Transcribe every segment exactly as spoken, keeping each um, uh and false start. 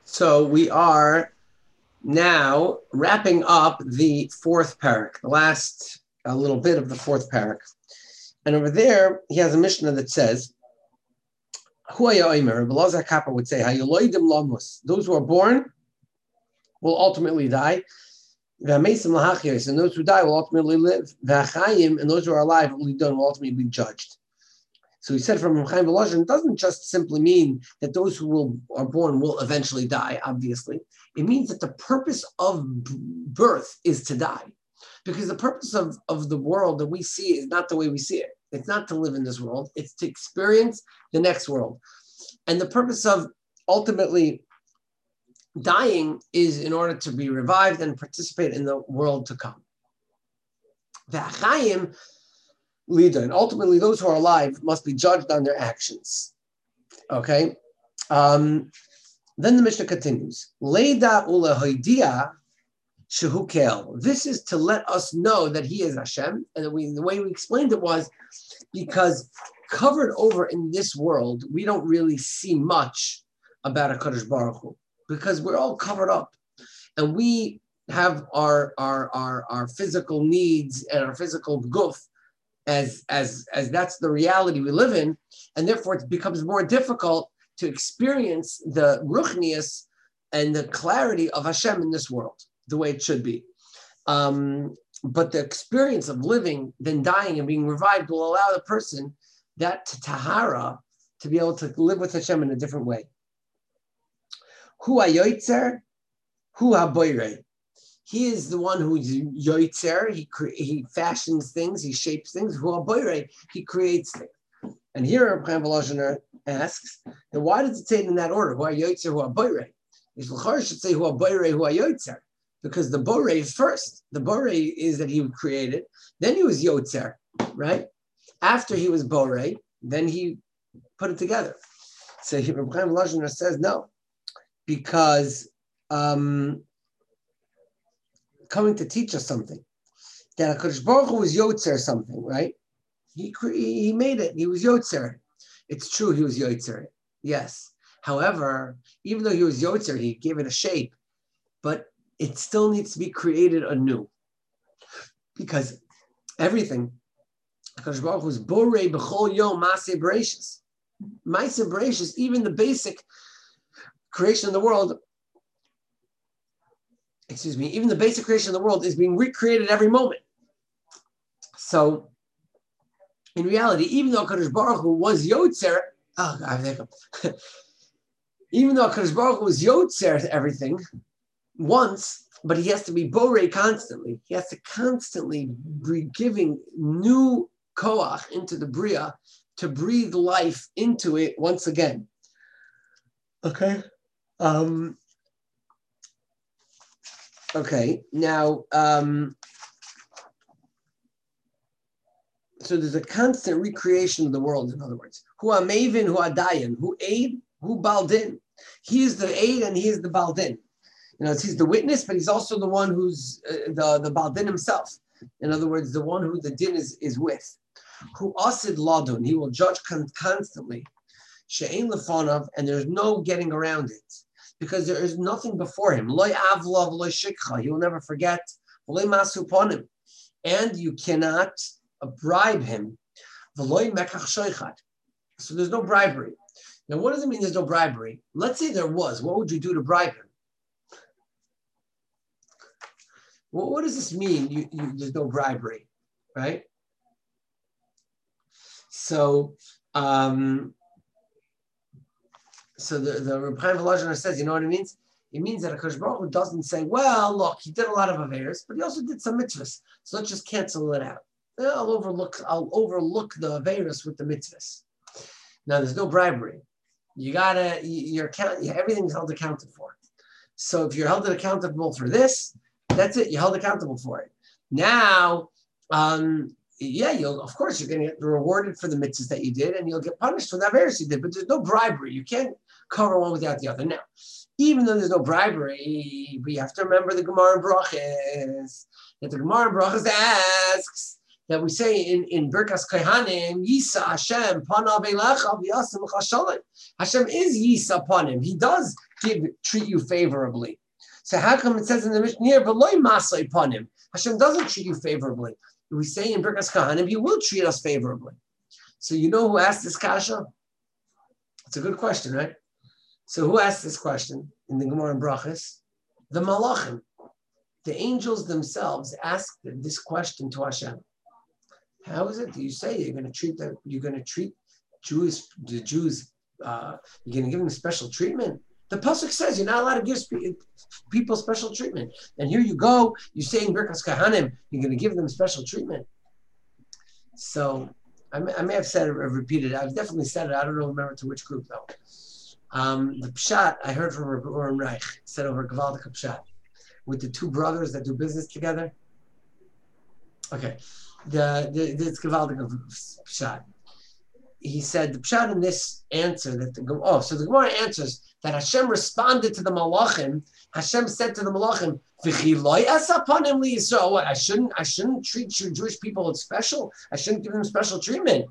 So we are now wrapping up the fourth parak, the last a little bit of the fourth parak. And over there, he has a Mishnah that says, Huaya Oimer, Belazar Kappa would say, Hayoloidim Lamus, those who are born will ultimately die. V'hameisim lahachiyos, and those who die will ultimately live. V'achayim, and those who are alive will ultimately be judged. So he said from Chaim Volozhin, it doesn't just simply mean that those who will, are born will eventually die, obviously. It means that the purpose of birth is to die. Because the purpose of, of the world that we see is not the way we see it. It's not to live in this world. It's to experience the next world. And the purpose of ultimately dying is in order to be revived and participate in the world to come. The Achayim, leader, and ultimately those who are alive must be judged on their actions. Okay? Um, then the Mishnah continues. Leida ula hoidia shehu kel. This is to let us know that he is Hashem. And we, the way we explained it was because covered over in this world, we don't really see much about HaKadosh Baruch Hu because we're all covered up. And we have our, our, our, our physical needs and our physical guf As, as, as that's the reality we live in, and therefore it becomes more difficult to experience the ruchnius and the clarity of Hashem in this world, the way it should be. Um, but the experience of living, then dying and being revived will allow the person, that tahara, to be able to live with Hashem in a different way. Hu hayoytzer, hu haboyrei. He is the one who is yoitzer. He cre- he fashions things. He shapes things. Hu haboyrei. He creates things. And here, Chaim Volozhin asks, then why does it say it in that order? Hu hayoitzer, hu haboyrei. His l'chor should say hu haboyrei, hu hayoitzer, because the borei is first. The borei is that he created. Then he was yotzer, right? After he was borei, then he put it together. So Chaim Volozhin says no, because. Um, coming to teach us something. That HaKadosh Baruch Hu was Yotzer something, right? He he made it. He was Yotzer. It's true he was Yotzer. Yes. However, even though he was Yotzer, he gave it a shape, but it still needs to be created anew. Because everything, HaKadosh Baruch Hu was Borei B'chol Yom Maseh Bereshis. Maseh Bereshis, even the basic creation of the world, excuse me, even the basic creation of the world is being recreated every moment. So, in reality, even though HaKadosh Baruch Hu was Yotzer, oh, God, even though HaKadosh Baruch Hu was Yotzer everything once, but he has to be Borei constantly. He has to constantly be giving new koach into the Bria to breathe life into it once again. Okay? Um... Okay, now, um, so there's a constant recreation of the world, in other words. Hu amavin, hu adayan, hu aid, hu baldin. He is the aid and he is the baldin. You know, he's the witness, but he's also the one who's uh, the, the baldin himself. In other words, the one who the din is, is with. Hu asid ladun, he will judge con- constantly. She'ein lefonav, and there's no getting around it. Because there is nothing before him. Loy avlov, loy shikha. He will never forget. Loy masu ponim. And you cannot bribe him. V'loy mekach shoichat. So there's no bribery. Now, what does it mean there's no bribery? Let's say there was. What would you do to bribe him? Well, what does this mean? You, you, there's no bribery, right? So, um, So the, the Reb Chaim Volozhin says, you know what it means? It means that HaKadosh Baruch Hu doesn't say, well, look, he did a lot of averos, but he also did some mitzvahs. So let's just cancel it out. I'll overlook, I'll overlook the averos with the mitzvahs. Now, there's no bribery. You gotta, you're account, everything's held accounted for. So if you're held accountable for this, that's it. You're held accountable for it. Now, um, yeah, you'll of course you're going to get rewarded for the mitzvahs that you did, and you'll get punished for the averos you did. But there's no bribery. You can't cover one without the other. Now, even though there's no bribery, we have to remember the Gemara in Brachos. That the Gemara in Brachos asks that we say in, in Birkas Kohanim, Yisa Hashem, Panav Elecha v'Yasim Chashalim. Hashem is Yisa Panim. He does give treat you favorably. So how come it says in the Mishnah here, V'loi Masai Panim? Hashem doesn't treat you favorably. We say in Birkas Kohanim, He will treat us favorably. So you know who asked this kasha? It's a good question, right? So who asked this question in the Gemara and Brachas? The Malachim. The angels themselves asked this question to Hashem. How is it that you say you're going to treat the you're going to treat Jews the Jews uh, you're going to give them special treatment? The pasuk says you're not allowed to give people special treatment, and here you go. You say in Birkas Kohanim you're going to give them special treatment. So I may, I may have said it, or repeated it. I've definitely said it. I don't know, remember to which group though. Um, the pshat I heard from Oren Reich said over Gavaldik pshat with the two brothers that do business together. Okay. The, the, the it's Gavaldik of Pshat. He said the Pshat in this answer that the oh so the Gemara answers that Hashem responded to the Malachim. Hashem said to the Malachim, "V'chiloi esapanim li Yisrael." What I shouldn't I shouldn't treat you Jewish people as special. I shouldn't give them special treatment.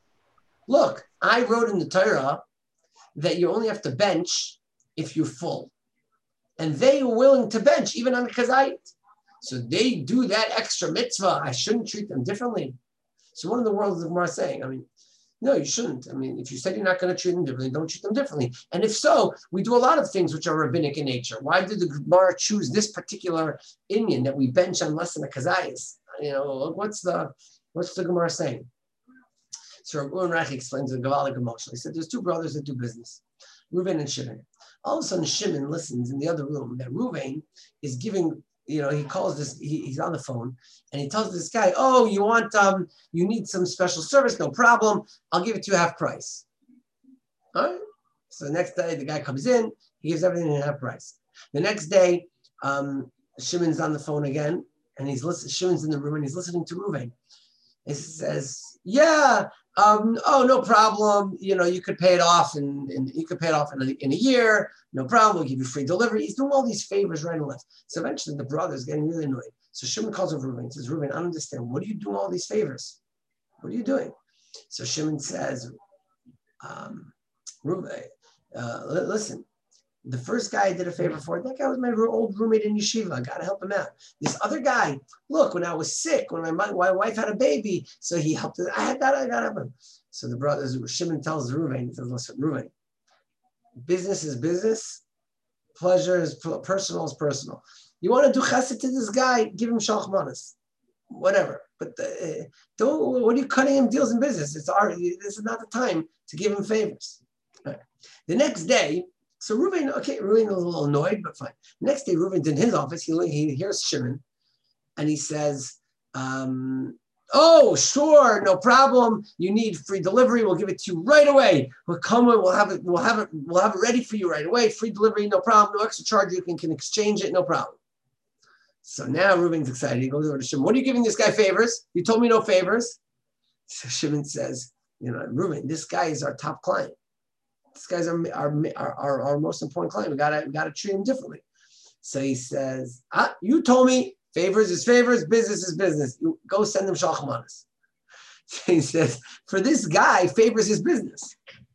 Look, I wrote in the Torah that you only have to bench if you're full, and they were willing to bench even on the Kazait. So they do that extra mitzvah. I shouldn't treat them differently. So what in the world is the Gemara saying? I mean, no, you shouldn't. I mean, if you said you're not going to treat them differently, don't treat them differently. And if so, we do a lot of things which are rabbinic in nature. Why did the Gemara choose this particular Inyan that we bench on less than a kazayas? You know, what's the what's the Gemara saying? So Rabbi Reich explains the Gavaldik emotion. He said there's two brothers that do business, Reuven and Shimon. All of a sudden, Shimon listens in the other room that Reuven is giving. You know, he calls this, he, he's on the phone and he tells this guy, oh, you want, um, you need some special service, no problem. I'll give it to you half price. All right. So the next day the guy comes in, he gives everything at half price. The next day, um, Shimon's on the phone again and he's listening, Shimon's in the room and he's listening to Reuven. He says, yeah, um, oh, no problem. You know, you could pay it off and, and you could pay it off in a, in a year. No problem. We'll give you free delivery. He's doing all these favors right and left. So eventually the brother's getting really annoyed. So Shimon calls over Reuven and says, Reuven, I don't understand. What are you doing all these favors? What are you doing? So Shimon says, um, Reuven, uh, listen, the first guy I did a favor for, that guy was my old roommate in yeshiva. I got to help him out. This other guy, look, when I was sick, when my, my wife had a baby, so he helped us. I had that, I got to help him. So the brothers, Shimon tells Reuven, he says, listen, Reuven, business is business, pleasure is personal is personal. You want to do chesed to this guy, give him shalach manas, whatever. But the, don't, what are you cutting him deals in business? It's our, this is not the time to give him favors. Right. The next day, so Reuven, okay, Reuven was a little annoyed, but fine. Next day, Reuven's in his office. He, he hears Shimon, and he says, um, "Oh, sure, no problem. You need free delivery. We'll give it to you right away. We'll come. We'll have it. We'll have it. We'll have it ready for you right away. Free delivery, no problem. No extra charge. You can, can exchange it, no problem." So now Reuven's excited. He goes over to Shimon. What are you giving this guy favors? You told me no favors. So Shimon says, "You know, Reuven, this guy is our top client. This guy's our, our, our, our most important client. We gotta, we gotta treat him differently." So he says, ah, you told me favors is favors, business is business. You go send him shalach manas. So he says, for this guy, favors is business.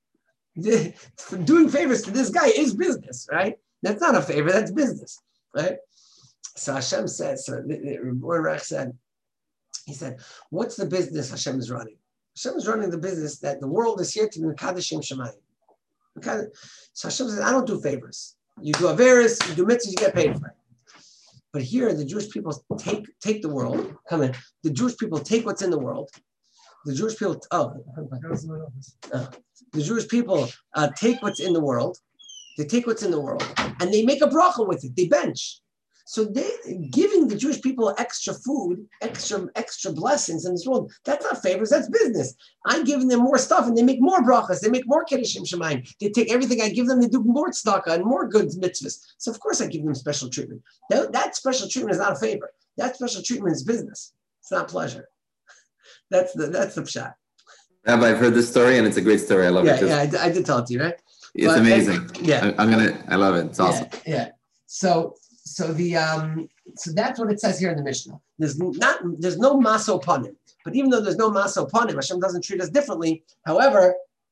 For doing favors to this guy is business, right? That's not a favor, that's business, right? So Hashem said, so Reuven said, he said, what's the business Hashem is running? Hashem is running the business that the world is here to be Mekadeshim Shemayim. Okay. So Hashem says, I don't do favors. You do averis, you do mitzvahs, you get paid for it. But here, the Jewish people take take the world. Come in. The Jewish people take what's in the world. The Jewish people, oh, uh, the Jewish people uh, take what's in the world. They take what's in the world, and they make a bracha with it. They bench. So they giving the Jewish people extra food, extra extra blessings in this world, that's not favors, that's business. I'm giving them more stuff and they make more brachas, they make more kedushim shemayim. They take everything I give them, they do more tzedakah and more good mitzvahs. So of course I give them special treatment. That, that special treatment is not a favor. That special treatment is business. It's not pleasure. That's the that's the pshat. Rabbi, I've heard this story and it's a great story. I love yeah, it. Yeah, yeah, I, I did tell it to you, right? It's but, amazing. And, yeah. I, I'm gonna, I love it. It's awesome. Yeah. yeah. So So the um so that's what it says here in the Mishnah. There's not, there's no maso panim. But even though there's no maso panim, Hashem doesn't treat us differently. However,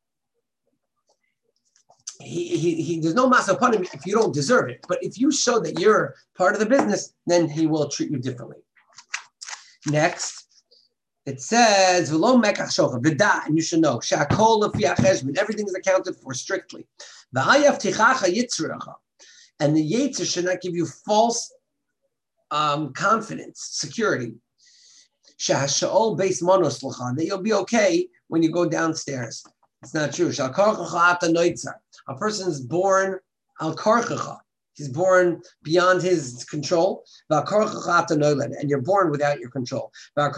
he, he, he, there's no maso panim if you don't deserve it. But if you show that you're part of the business, then he will treat you differently. Next, it says, "V'lo mekach shocha v'da," and you should know, "She'akol lefi hacheshbon," everything is accounted for strictly. V'hayav tichacha yitzracha, and the yetzer should not give you false um, confidence, security. Shehasha'ol beis manos l'cha, that you'll be okay when you go downstairs. It's not true. She'akarchacha ata noitza. A person is born al karchacha. He's born beyond his control. And you're born without your control. And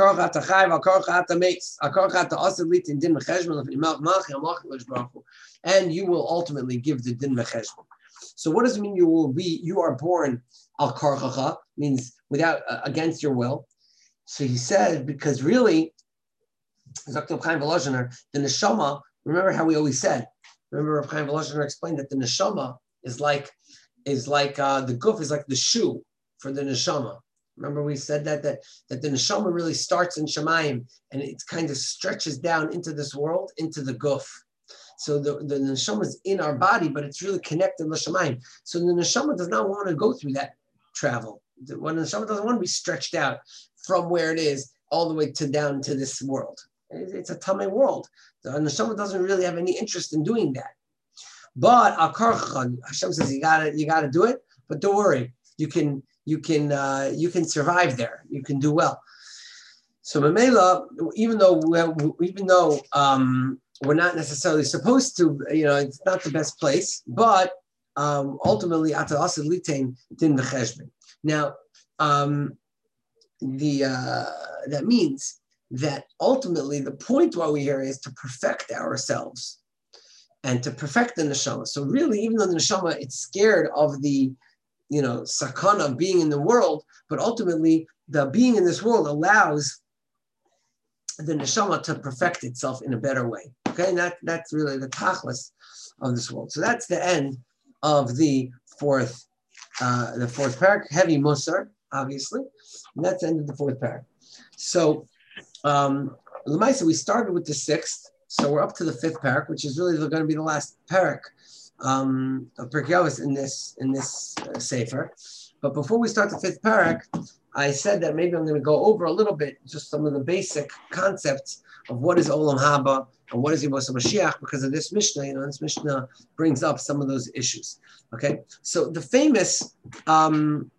you will ultimately give the din mecheshbon. So what does it mean you will be, you are born al karchacha, means without, uh, against your will. So he said, because really, Doctor Chaim Volozhiner, the neshama, remember how we always said, remember Rav Chaim Volozhiner explained that the neshama is like, is like uh, the guf is like the shoe for the neshama. Remember we said that that that the neshama really starts in Shemayim and it kind of stretches down into this world, into the guf. So the, the neshama is in our body, but it's really connected to Shemayim. So the neshama does not want to go through that travel. When the neshama doesn't want to be stretched out from where it is all the way to down to this world. It's a tamei world. The neshama doesn't really have any interest in doing that. But al karchacha, Hashem says you gotta you gotta do it. But don't worry, you can you can uh, you can survive there. You can do well. So Mamela, even though even though um, we're not necessarily supposed to, you know, it's not the best place. But um, ultimately, ata asad litain din v'cheshbon. Now, um, the uh, that means that ultimately the point why we're here is to perfect ourselves. And to perfect the neshama. So really, even though the neshama, it's scared of the, you know, sakana of being in the world, but ultimately the being in this world allows the neshama to perfect itself in a better way. Okay, and that, that's really the tachlis of this world. So that's the end of the fourth, uh, the fourth parak, heavy musar, obviously, and that's the end of the fourth parak. So, um, Lamaisa, we started with the sixth. So we're up to the fifth parak, which is really going to be the last parak um, of Pirkei Avos in this in this uh, sefer. But before we start the fifth parak, I said that maybe I'm going to go over a little bit just some of the basic concepts of what is Olam Haba and what is Yemos HaMashiach, because of this Mishnah. You know, this Mishnah brings up some of those issues. Okay, so the famous, um,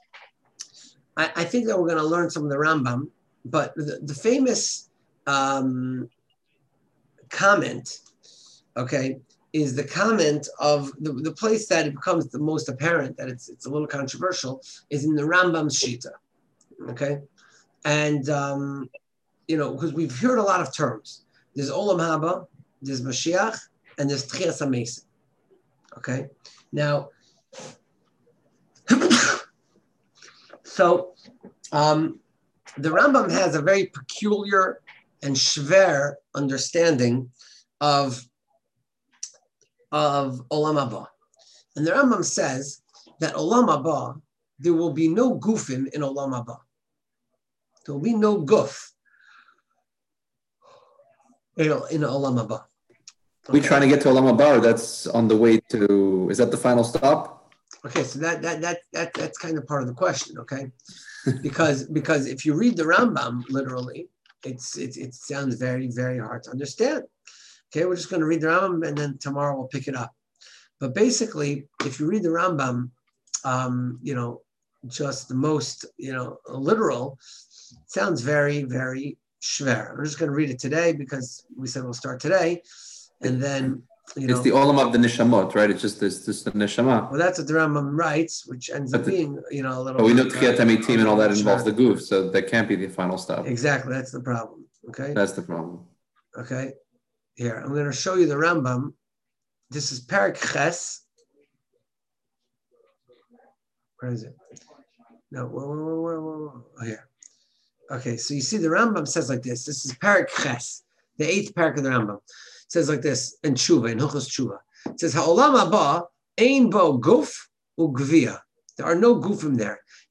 I, I think that we're going to learn some of the Rambam, but the, the famous. Um, comment, okay, is the comment of the, the place that it becomes the most apparent that it's it's a little controversial is in the Rambam's Shita, okay, and um, you know, because we've heard a lot of terms. There's Olam Haba, there's Mashiach, and there's Tchias HaMesim, okay. Now, so um, the Rambam has a very peculiar and shver understanding of, of Olam Haba. And the Rambam says that Olam Haba, there will be no gufim in Olam Haba. There will be no guf in, in Olam Haba. Okay. We trying to get to Olam Haba, or that's on the way to, is that the final stop? Okay, so that that that, that that's kind of part of the question, okay? because because if you read the Rambam literally, It's, it, it sounds very, very hard to understand. Okay, we're just going to read the Rambam and then tomorrow we'll pick it up. But basically, if you read the Rambam, um, you know, just the most, you know, literal, it sounds very, very shver. I'm just going to read it today because we said we'll start today. And then, you know. It's the olam of the neshamot, right? It's just this, this the neshama. Well, that's what the Rambam writes, which ends up being, you know, a little. But we know Tchiyat uh, HaMeitim and all that involves the goof, so that can't be the final stop. Exactly, that's the problem. Okay. That's the problem. Okay. Here, I'm going to show you the Rambam. This is Parak Ches. Where is it? No, whoa, whoa, whoa, whoa, whoa. Oh, here. Okay, so you see the Rambam says like this. This is Parak Ches, the eighth parak of the Rambam. It says like this in Tshuva, in Hilchos Tshuva. It says, Ha'olam haba ein bo guf u'gvia. There are no gufim there.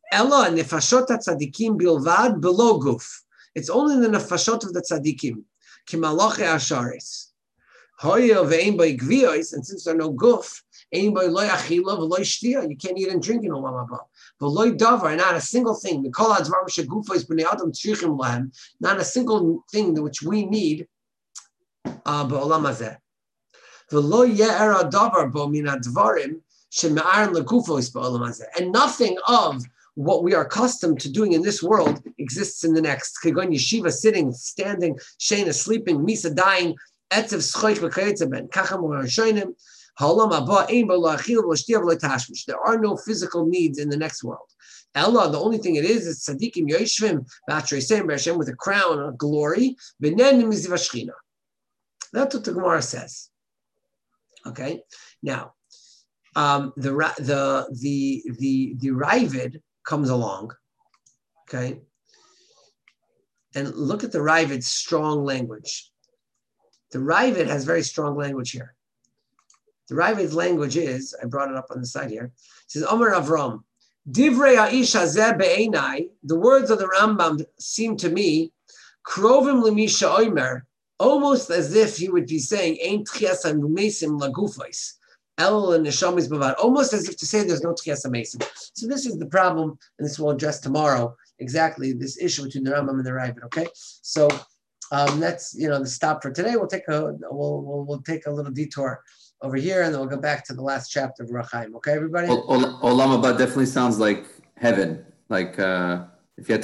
Ella nefashot tzadikim bilvad below guf. It's only the nefashot of the tzadikim. Kimaloche asharis. Hoya ve'ein by gviyos, and since there are no guf, ein by loy achila v'loy shtia. You can't eat and drink in olam haba. V'loy davar, not a single thing. Mikol ha'dvar shegufos b'nei adam tzrichim lahem. Not a single thing which we need. Uh, b'olam hazeh. V'loy ye'er davar bo min advarim sheme'aron legufos b'olam hazeh. And nothing of what we are accustomed to doing in this world exists in the next. Kegon yeshiva, sitting, standing, shena, sleeping, misa, dying, etzev, schoich, v'kayetzaben, kacham, v'rashonim, ha'olam haba, ein bo la'achil, v'l'shtia, v'l'tashmish. There are no physical needs in the next world. Ella, the only thing it is, is tzadikim yoshvim, v'atreisem, b'Hashem, with a crown of glory, v'nen miziv hashchina. That's what the Gemara says. Okay? Now, um, the, the, the, the, the Ravid comes along, okay? And look at the Ravid's strong language. The Ravid has very strong language here. The Ravid's language is, I brought it up on the side here, it says, Omer Avram, Divrei ha'ish hazeh be'einai, the words of the Rambam seem to me, Krovim l'misha oimer, almost as if he would be saying, Ein tchias ha'numesim lagufos. Almost as if to say there's no Tchias HaMesim. So this is the problem, and this we'll address tomorrow, exactly this issue between the Rambam and the Ravid, okay? So um, that's, you know, the stop for today. We'll take a we'll, we'll we'll take a little detour over here, and then we'll go back to the last chapter of Rachaim, okay, everybody? Olam Haba definitely sounds like heaven. Like uh, if you had to